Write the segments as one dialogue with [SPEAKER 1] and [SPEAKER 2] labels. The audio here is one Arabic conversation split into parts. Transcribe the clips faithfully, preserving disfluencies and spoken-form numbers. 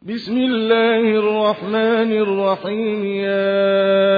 [SPEAKER 1] بسم الله الرحمن الرحيم. يا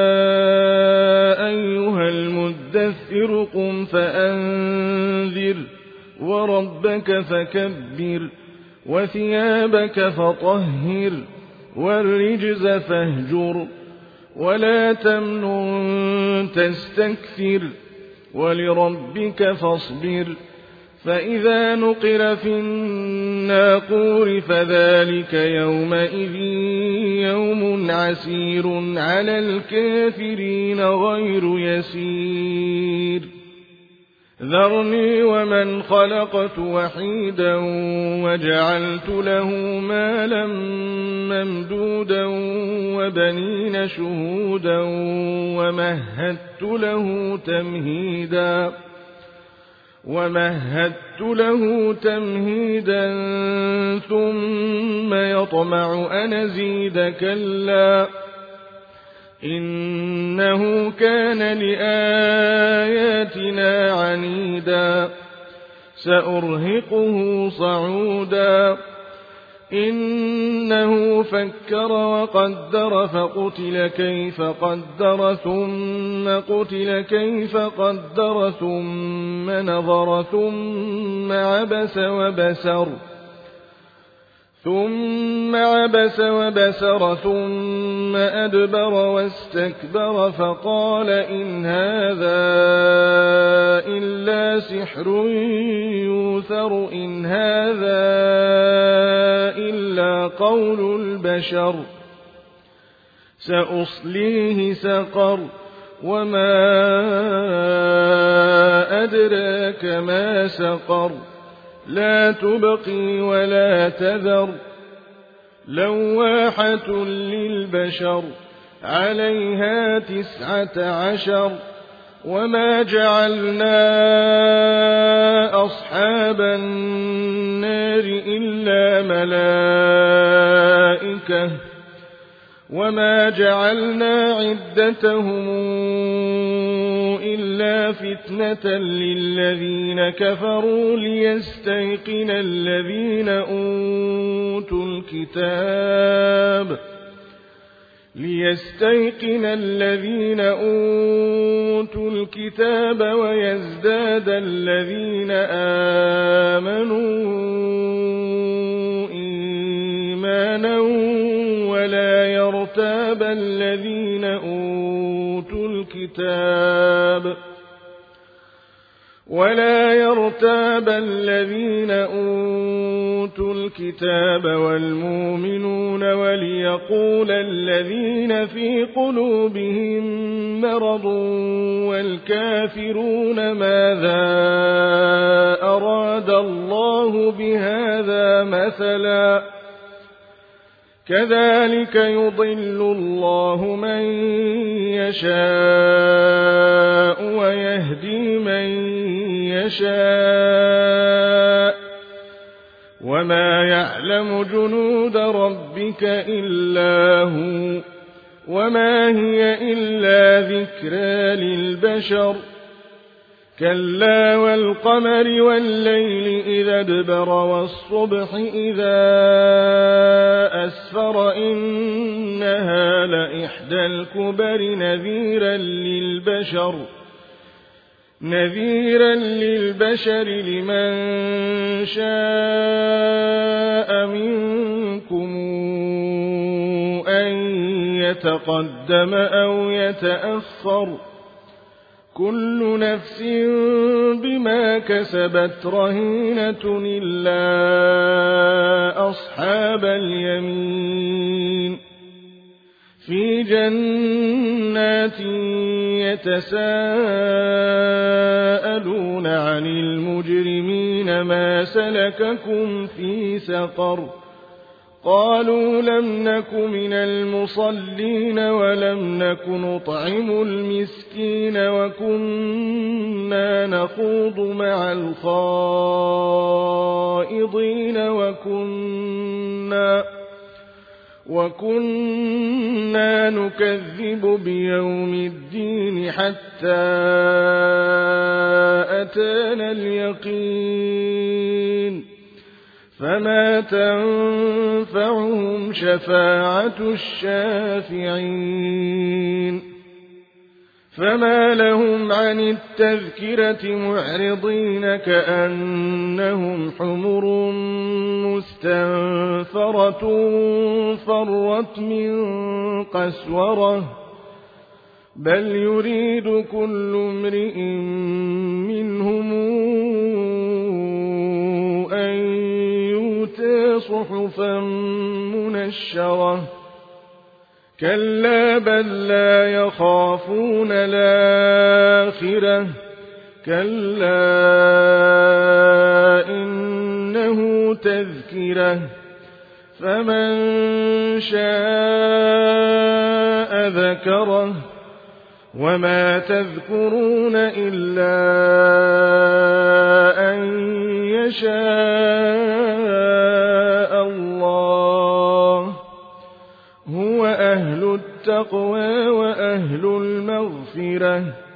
[SPEAKER 1] أيها المدثر قم فأنذر وربك فكبر وثيابك فطهر والرجز فاهجر ولا تمنن تستكثر ولربك فاصبر. فإذا نقر في الناقور فذلك يومئذ يوم عسير على الكافرين غير يسير. ذرني ومن خلقت وحيدا وجعلت له مالا ممدودا وبنين شهودا ومهدت له تمهيدا ومهدت له تمهيدا ثم يطمع أن أزيد كلا إنه كان لآياتنا عنيدا. سأرهقه صعودا إنه فكر وقدر فقتل كيف قدر ثم قتل كيف قدر ثم نظر ثم عبس وبسر ثم عبس وبسر ثم أدبر واستكبر فقال إن هذا إلا سحر يوثر إن هذا إلا قول البشر. سأصليه سقر وما أدراك ما سقر لا تبقي ولا تذر لواحة للبشر عليها تسعة عشر. وما جعلنا أصحاب النار إلا ملائكة وما جعلنا عدتهم إلا فتنة للذين كفروا ليستيقن الذين أوتوا الكتاب ليستيقن الذين أوتوا الكتاب ويزداد الذين آمنوا إيمانا ولا يرتاب الذين أوتوا الكتاب ولا يرتاب الذين أوتوا الكتاب والمؤمنون وليقول الذين في قلوبهم مرض والكافرون ماذا أراد الله بهذا مثلا كذلك يضل الله من يشاء ويهدي من يشاء وما يعلم جنود ربك إلا هو وما هي إلا ذكرى للبشر. كلا والقمر والليل إذا ادبر والصبح إذا أسفر إنها لإحدى الكبر نذيرا للبشر نذيرا للبشر لمن شاء منكم أن يتقدم أو يتأخر كل نفس بما كسبت رهينة إلا أصحاب اليمين في جنات يتساءلون عن المجرمين ما سلككم في سقر قالوا لم نك من المصلين ولم نك نطعم المسكين وكنا نخوض مع الخائضين وكنا وكنا نكذب بيوم الدين حتى أتانا اليقين فما تنفعهم شفاعة الشافعين فما لهم عن التذكرة معرضين كأنهم حمر مستنفرة فرت من قسورة بل يريد كل امرئ منهم أن يؤتى صحفا منشرة كلا بل لا يخافون الآخرة كلا إنه تذكرة فمن شاء ذكره وما تذكرون إلا أن يشاء الله هو أهل التقوى وأهل المغفرة